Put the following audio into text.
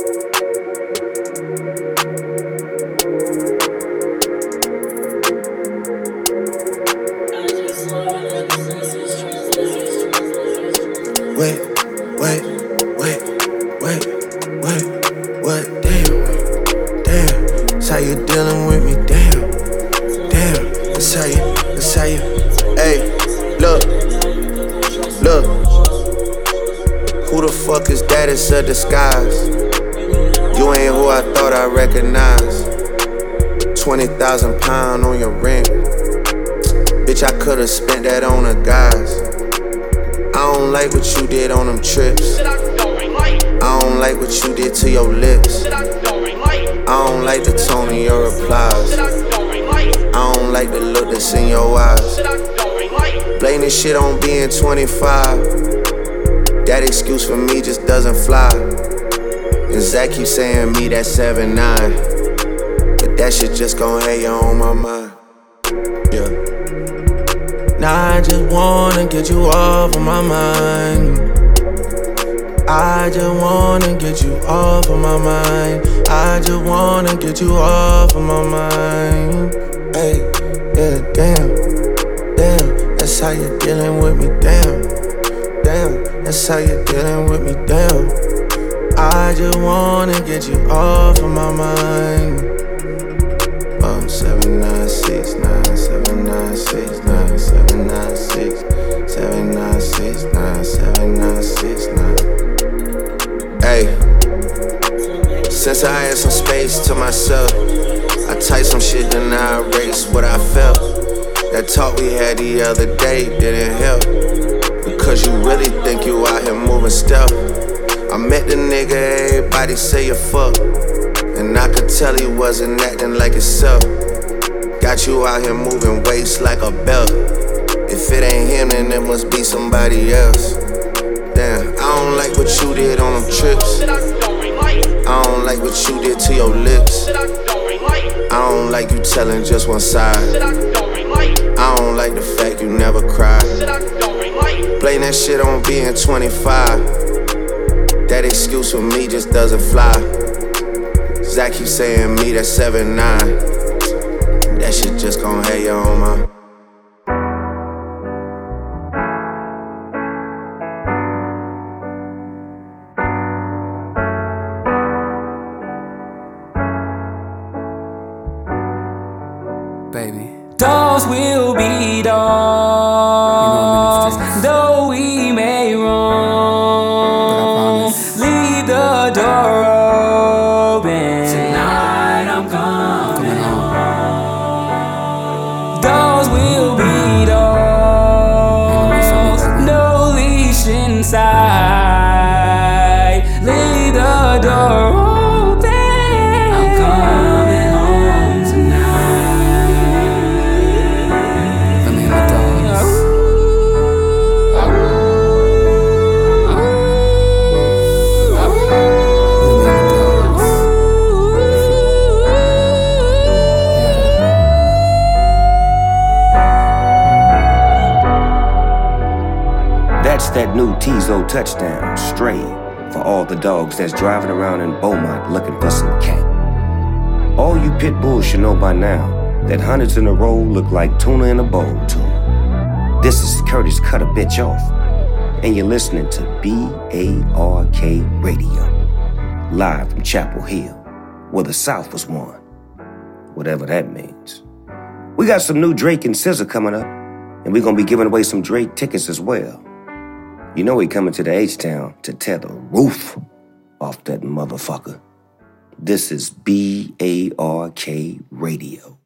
Wait, wait, wait, wait, wait, what? Damn, that's how you dealing with me. Damn, that's how you. Hey, look, who the fuck is that? It's a disguise. You ain't who I thought I recognized. 20,000 pounds on your rent. Bitch, I could've spent that on a guys. I don't like what you did on them trips. I don't like what you did to your lips. I don't like the tone of your replies. I don't like the look that's in your eyes. Blame this shit on being 25. That excuse for me just doesn't fly. And Zach keeps saying me that 7'9". But that shit just gon' hate you on my mind. Yeah. Now I just wanna get you off of my mind. I just wanna get you off of my mind. I just wanna get you off of my mind. Hey, yeah, damn, that's how you dealing with me, damn, that's how you dealing with me, damn. I just wanna get you off of my mind. 796 796 Hey, since I had some space to myself, I typed some shit then I erased what I felt. That talk we had the other day didn't help, because you really think you out here moving stealth. I met the nigga everybody say you fuck, and I could tell he wasn't acting like himself. Got you out here moving waist like a belt. If it ain't him, then it must be somebody else. Damn, I don't like what you did on them trips. I don't like what you did to your lips. I don't like you telling just one side. I don't like the fact you never cried. Blame that shit on being 25. That excuse for me just doesn't fly. Zach keeps saying me that 7'9". That shit just gon' hate you on my. Baby, dogs will be dogs, though we may roam. Leave the door open. Tonight I'm coming home. Dogs will be dogs, no leash inside. Leave the door open. I'm coming home tonight. let me in my dogs. That's that new Tizo touchdown, Stray, for all the dogs that's driving around in Beaumont looking for some cat. All you pit bulls should know by now that hundreds in a row look like tuna in a bowl to 'em. This is Curtis Cut a Bitch Off, and you're listening to BARK Radio, live from Chapel Hill, where the South was won, whatever that means. We got some new Drake and SZA coming up, and we're gonna be giving away some Drake tickets as well. You know he coming to the H-Town to tear the roof off that motherfucker. This is BARK Radio.